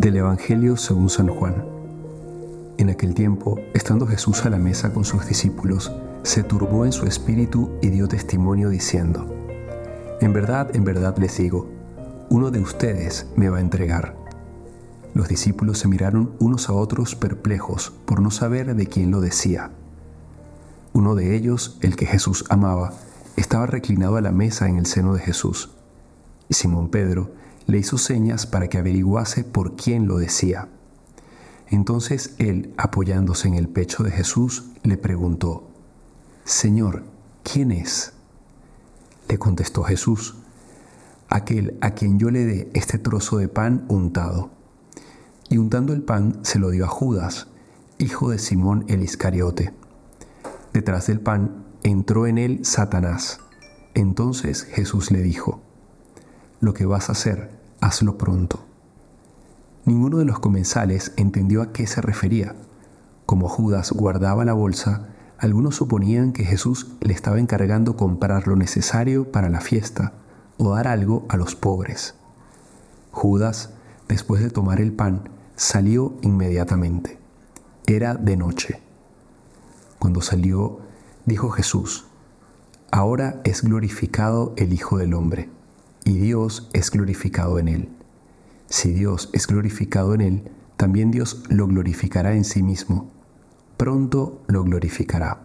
Del Evangelio según San Juan. En aquel tiempo, estando Jesús a la mesa con sus discípulos, se turbó en su espíritu y dio testimonio diciendo: en verdad les digo, uno de ustedes me va a entregar. Los discípulos se miraron unos a otros perplejos por no saber de quién lo decía. Uno de ellos, el que Jesús amaba, estaba reclinado a la mesa en el seno de Jesús. Y Simón Pedro le hizo señas para que averiguase por quién lo decía. Entonces él, apoyándose en el pecho de Jesús, le preguntó: Señor, ¿quién es? Le contestó Jesús: aquel a quien yo le dé este trozo de pan untado. Y untando el pan se lo dio a Judas, hijo de Simón el Iscariote. Detrás del pan entró en él Satanás. Entonces Jesús le dijo: lo que vas a hacer, hazlo pronto. Ninguno de los comensales entendió a qué se refería. Como Judas guardaba la bolsa, algunos suponían que Jesús le estaba encargando comprar lo necesario para la fiesta o dar algo a los pobres. Judas, después de tomar el pan, salió inmediatamente. Era de noche. Cuando salió, dijo Jesús: ahora es glorificado el Hijo del Hombre, y Dios es glorificado en él. Si Dios es glorificado en él, también Dios lo glorificará en sí mismo. Pronto lo glorificará.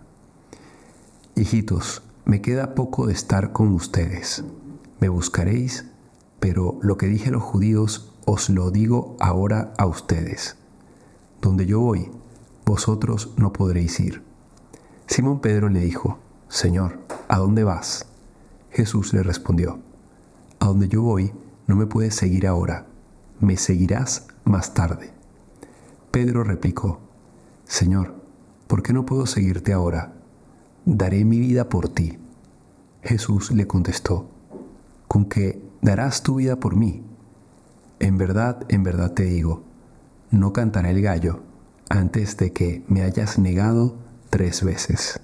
Hijitos, me queda poco de estar con ustedes. Me buscaréis, pero lo que dije a los judíos os lo digo ahora a ustedes. Donde yo voy, vosotros no podréis ir. Simón Pedro le dijo: Señor, ¿a dónde vas? Jesús le respondió: a donde yo voy, no me puedes seguir ahora. Me seguirás más tarde. Pedro replicó: Señor, ¿por qué no puedo seguirte ahora? Daré mi vida por ti. Jesús le contestó: ¿con qué darás tu vida por mí? En verdad te digo, no cantará el gallo antes de que me hayas negado 3 veces.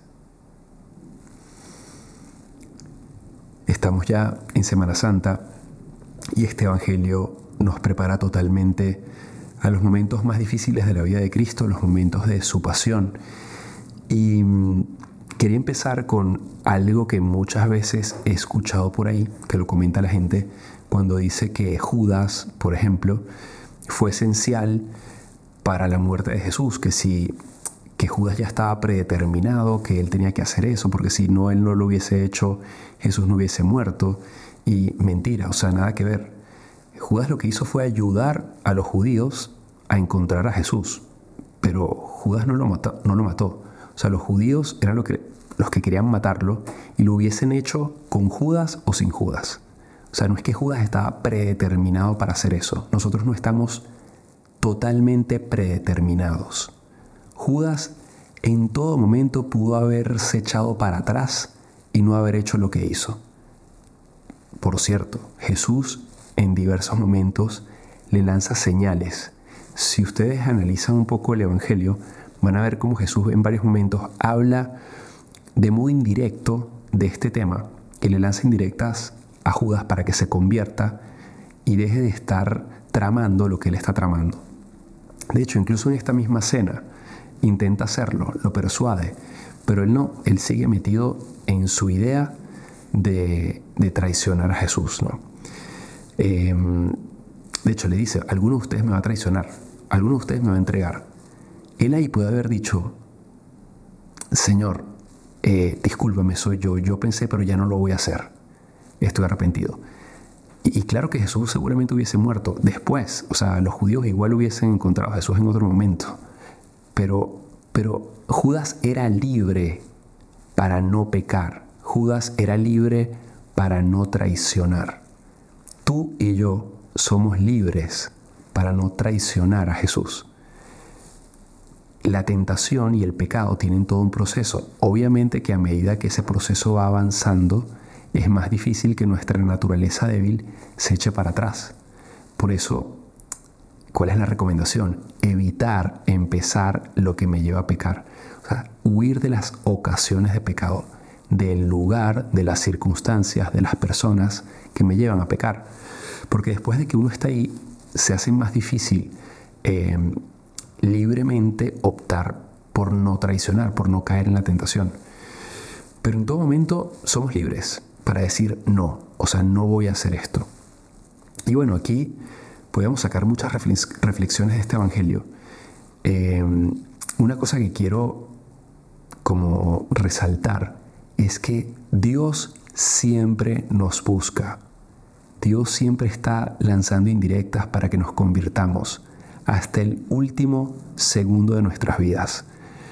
Estamos ya en Semana Santa y este Evangelio nos prepara totalmente a los momentos más difíciles de la vida de Cristo, los momentos de su pasión. Y quería empezar con algo que muchas veces he escuchado por ahí, que lo comenta la gente, cuando dice que Judas, por ejemplo, fue esencial para la muerte de Jesús, que Judas ya estaba predeterminado, que él tenía que hacer eso, porque si no, él no lo hubiese hecho, Jesús no hubiese muerto. Y mentira, o sea, nada que ver. Judas lo que hizo fue ayudar a los judíos a encontrar a Jesús, pero Judas no lo mató. O sea, los judíos eran los que querían matarlo y lo hubiesen hecho con Judas o sin Judas. O sea, no es que Judas estaba predeterminado para hacer eso. Nosotros no estamos totalmente predeterminados. Judas en todo momento pudo haberse echado para atrás y no haber hecho lo que hizo. Por cierto, Jesús en diversos momentos le lanza señales. Si ustedes analizan un poco el Evangelio, van a ver cómo Jesús en varios momentos habla de modo indirecto de este tema, que le lanza indirectas a Judas para que se convierta y deje de estar tramando lo que él está tramando. De hecho, incluso en esta misma cena intenta hacerlo, lo persuade, pero él no, él sigue metido en su idea de traicionar a Jesús, ¿no? De hecho, le dice: alguno de ustedes me va a traicionar, alguno de ustedes me va a entregar. Él ahí puede haber dicho: Señor, discúlpame, soy yo pensé, pero ya no lo voy a hacer, estoy arrepentido. Y claro que Jesús seguramente hubiese muerto después, o sea, los judíos igual hubiesen encontrado a Jesús en otro momento, pero Judas era libre para no pecar, Judas era libre para no traicionar. Tú y yo somos libres para no traicionar a Jesús. La tentación y el pecado tienen todo un proceso. Obviamente que a medida que ese proceso va avanzando, es más difícil que nuestra naturaleza débil se eche para atrás. Por eso, ¿cuál es la recomendación? Evitar empezar lo que me lleva a pecar. O sea, huir de las ocasiones de pecado, del lugar, de las circunstancias, de las personas que me llevan a pecar. Porque después de que uno está ahí, se hace más difícil libremente optar por no traicionar, por no caer en la tentación. Pero en todo momento somos libres para decir no, o sea, no voy a hacer esto. Y bueno, aquí podemos sacar muchas reflexiones de este evangelio. Una cosa que quiero como resaltar es que Dios siempre nos busca. Dios siempre está lanzando indirectas para que nos convirtamos hasta el último segundo de nuestras vidas.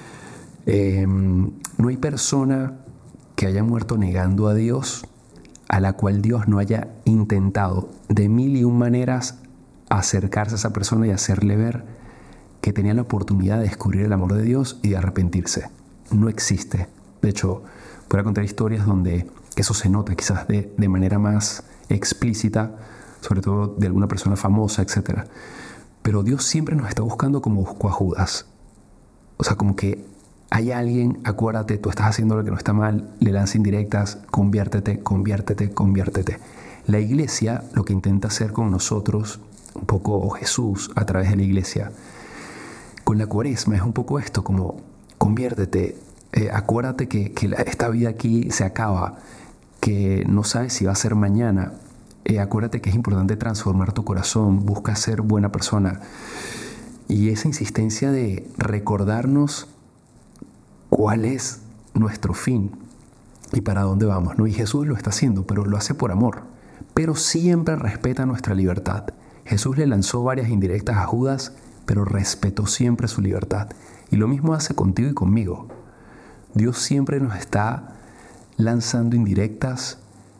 No hay persona que haya muerto negando a Dios a la cual Dios no haya intentado de 1001 maneras acercarse a esa persona y hacerle ver que tenía la oportunidad de descubrir el amor de Dios y de arrepentirse. No existe. De hecho, voy a contar historias donde eso se nota quizás de manera más explícita, sobre todo de alguna persona famosa, etc. Pero Dios siempre nos está buscando como buscó a Judas. O sea, como que hay alguien, acuérdate, tú estás haciendo lo que no está mal, le lanza indirectas, conviértete, conviértete, conviértete. La iglesia lo que intenta hacer con nosotros, un poco Jesús a través de la iglesia, con la cuaresma es un poco esto, como conviértete, acuérdate que esta vida aquí se acaba, que no sabes si va a ser mañana, acuérdate que es importante transformar tu corazón, busca ser buena persona. Y esa insistencia de recordarnos cuál es nuestro fin y para dónde vamos, ¿no? Y Jesús lo está haciendo, pero lo hace por amor, pero siempre respeta nuestra libertad. Jesús le lanzó varias indirectas a Judas, pero respetó siempre su libertad. Y lo mismo hace contigo y conmigo. Dios siempre nos está lanzando indirectas,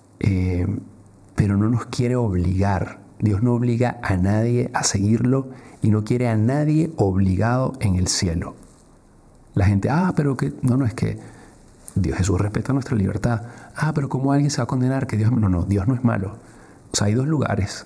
pero no nos quiere obligar. Dios no obliga a nadie a seguirlo y no quiere a nadie obligado en el cielo. La gente, pero que no, es que Jesús respeta nuestra libertad. Pero ¿cómo alguien se va a condenar? Que Dios, no, Dios no es malo. O sea, hay dos lugares,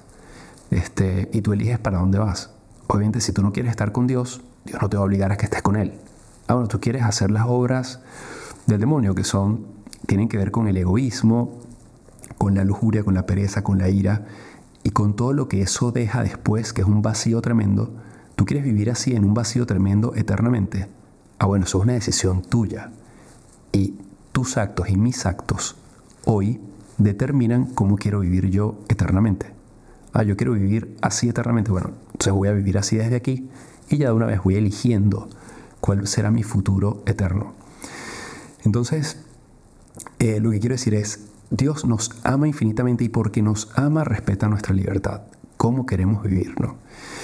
y tú eliges para dónde vas. Obviamente, si tú no quieres estar con Dios, Dios no te va a obligar a que estés con Él. Bueno, tú quieres hacer las obras del demonio, que tienen que ver con el egoísmo, con la lujuria, con la pereza, con la ira, y con todo lo que eso deja después, que es un vacío tremendo. ¿Tú quieres vivir así en un vacío tremendo eternamente? Bueno, eso es una decisión tuya. Y tus actos y mis actos hoy determinan cómo quiero vivir yo eternamente. Yo quiero vivir así eternamente. Bueno, entonces voy a vivir así desde aquí y ya de una vez voy eligiendo cuál será mi futuro eterno. Entonces, lo que quiero decir es, Dios nos ama infinitamente y porque nos ama respeta nuestra libertad. ¿Cómo queremos vivir, no?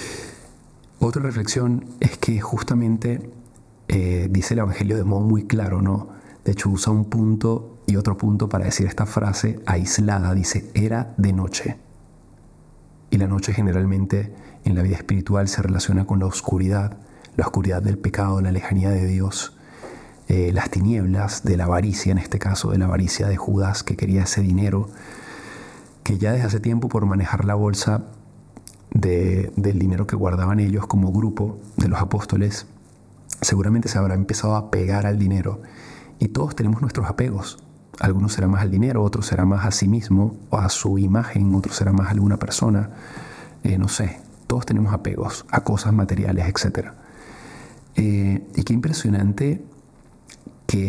Otra reflexión es que justamente dice el Evangelio de modo muy claro, ¿no? De hecho, usa un punto y otro punto para decir esta frase aislada. Dice, era de noche. Y la noche generalmente en la vida espiritual se relaciona con la oscuridad del pecado, la lejanía de Dios, las tinieblas de la avaricia, en este caso de la avaricia de Judas, que quería ese dinero, que ya desde hace tiempo por manejar la bolsa del dinero que guardaban ellos como grupo de los apóstoles, seguramente se habrá empezado a pegar al dinero. Y todos tenemos nuestros apegos. Algunos será más al dinero, otros será más a sí mismo o a su imagen, otros será más a alguna persona. No sé, todos tenemos apegos a cosas materiales, etc. Y qué impresionante que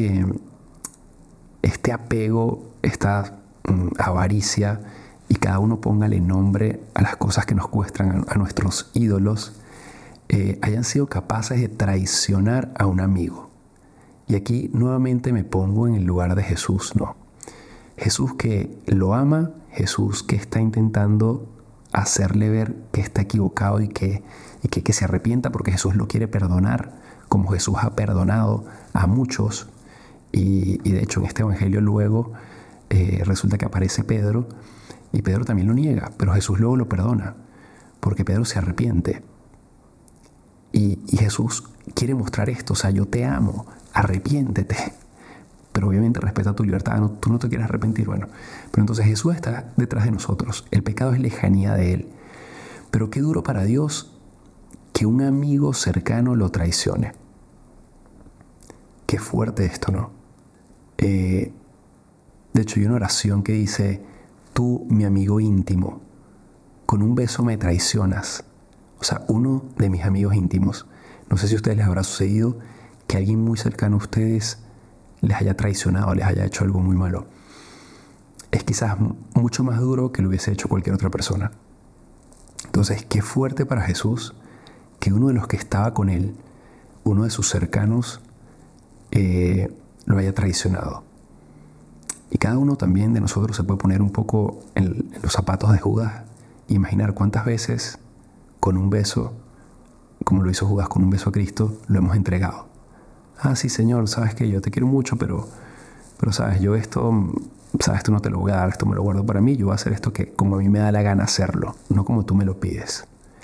este apego, esta avaricia, y cada uno póngale nombre a las cosas que nos cuestan, a nuestros ídolos, hayan sido capaces de traicionar a un amigo. Y aquí nuevamente me pongo en el lugar de Jesús, ¿no? Jesús que lo ama, Jesús que está intentando hacerle ver que está equivocado y que se arrepienta porque Jesús lo quiere perdonar, como Jesús ha perdonado a muchos. Y de hecho en este evangelio luego resulta que aparece Pedro y Pedro también lo niega, pero Jesús luego lo perdona porque Pedro se arrepiente. Y Jesús quiere mostrar esto, o sea, yo te amo, arrepiéntete, pero obviamente respeta tu libertad, tú no te quieres arrepentir, bueno. Pero entonces Jesús está detrás de nosotros, el pecado es lejanía de Él. Pero qué duro para Dios que un amigo cercano lo traicione. Qué fuerte esto, ¿no? De hecho, hay una oración que dice, tú, mi amigo íntimo, con un beso me traicionas. O sea, uno de mis amigos íntimos. No sé si a ustedes les habrá sucedido que alguien muy cercano a ustedes les haya traicionado, les haya hecho algo muy malo. Es quizás mucho más duro que lo hubiese hecho cualquier otra persona. Entonces, qué fuerte para Jesús que uno de los que estaba con él, uno de sus cercanos, lo haya traicionado. Y cada uno también de nosotros se puede poner un poco en los zapatos de Judas e imaginar cuántas veces con un beso, como lo hizo Judas con un beso a Cristo, lo hemos entregado. Ah, sí, Señor, sabes que yo te quiero mucho, pero sabes, yo esto no te lo voy a dar, esto me lo guardo para mí, yo voy a hacer esto que como a mí me da la gana hacerlo, no como tú me lo pides.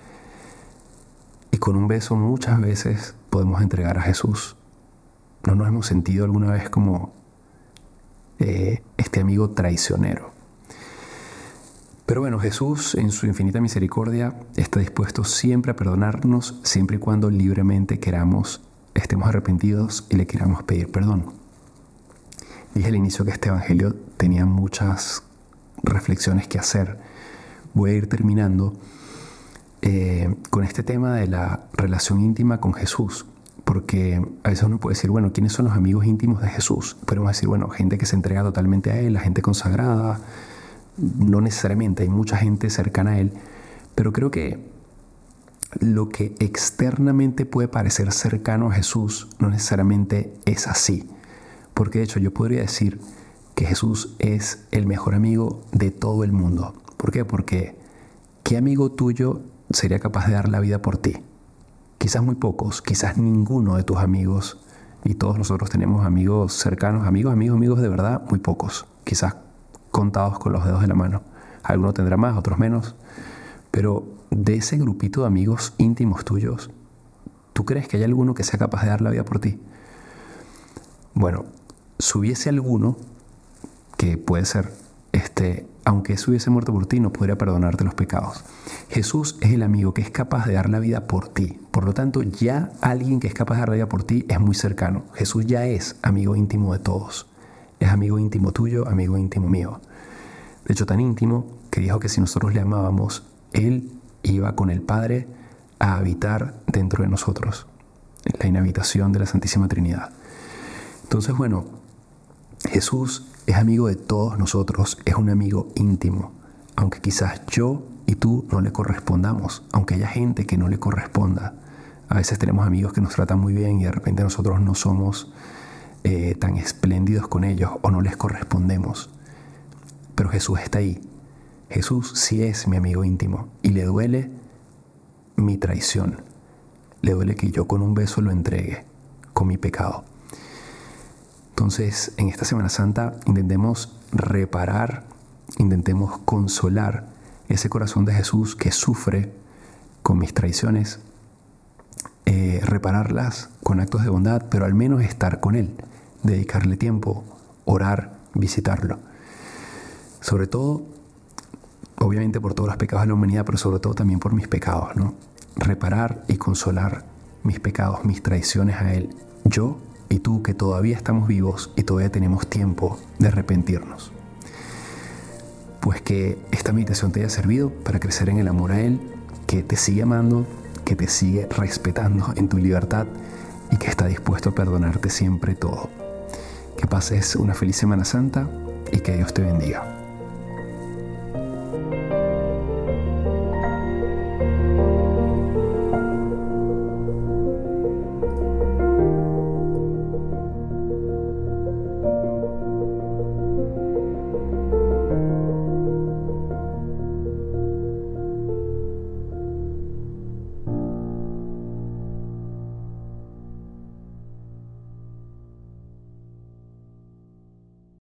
Y con un beso muchas veces podemos entregar a Jesús. ¿No nos hemos sentido alguna vez como este amigo traicionero? Pero bueno, Jesús en su infinita misericordia está dispuesto siempre a perdonarnos, siempre y cuando libremente estemos arrepentidos y le queramos pedir perdón. Dije al inicio que este evangelio tenía muchas reflexiones que hacer. Voy a ir terminando con este tema de la relación íntima con Jesús, porque a veces uno puede decir, bueno, ¿quiénes son los amigos íntimos de Jesús? Podemos decir, bueno, gente que se entrega totalmente a Él, la gente consagrada. No necesariamente, hay mucha gente cercana a Él, pero creo que lo que externamente puede parecer cercano a Jesús no necesariamente es así. Porque de hecho yo podría decir que Jesús es el mejor amigo de todo el mundo. ¿Por qué? Porque ¿qué amigo tuyo sería capaz de dar la vida por ti? Quizás muy pocos, quizás ninguno de tus amigos, y todos nosotros tenemos amigos cercanos, amigos de verdad, muy pocos. Quizás contados con los dedos de la mano. Algunos tendrá más, otros menos. Pero de ese grupito de amigos íntimos tuyos, ¿tú crees que hay alguno que sea capaz de dar la vida por ti? Bueno, si hubiese alguno, que puede ser, aunque se hubiese muerto por ti, no podría perdonarte los pecados. Jesús es el amigo que es capaz de dar la vida por ti. Por lo tanto, ya alguien que es capaz de dar la vida por ti es muy cercano. Jesús ya es amigo íntimo de todos. Es amigo íntimo tuyo, amigo íntimo mío. De hecho, tan íntimo que dijo que si nosotros le amábamos, Él iba con el Padre a habitar dentro de nosotros, en la inhabitación de la Santísima Trinidad. Entonces, bueno, Jesús es amigo de todos nosotros, es un amigo íntimo, aunque quizás yo y tú no le correspondamos, aunque haya gente que no le corresponda. A veces tenemos amigos que nos tratan muy bien y de repente nosotros no somos tan espléndidos con ellos o no les correspondemos. Pero Jesús está ahí. Jesús sí es mi amigo íntimo y le duele mi traición. Le duele que yo con un beso lo entregue con mi pecado. Entonces, en esta Semana Santa intentemos reparar, intentemos consolar ese corazón de Jesús que sufre con mis traiciones, repararlas con actos de bondad, pero al menos estar con Él, dedicarle tiempo, orar, visitarlo. Sobre todo, obviamente por todos los pecados de la humanidad, pero sobre todo también por mis pecados, ¿no? Reparar y consolar mis pecados, mis traiciones a Él. Yo y tú que todavía estamos vivos y todavía tenemos tiempo de arrepentirnos. Pues que esta meditación te haya servido para crecer en el amor a Él, que te sigue amando, que te sigue respetando en tu libertad y que está dispuesto a perdonarte siempre todo. Que pases una feliz Semana Santa y que Dios te bendiga.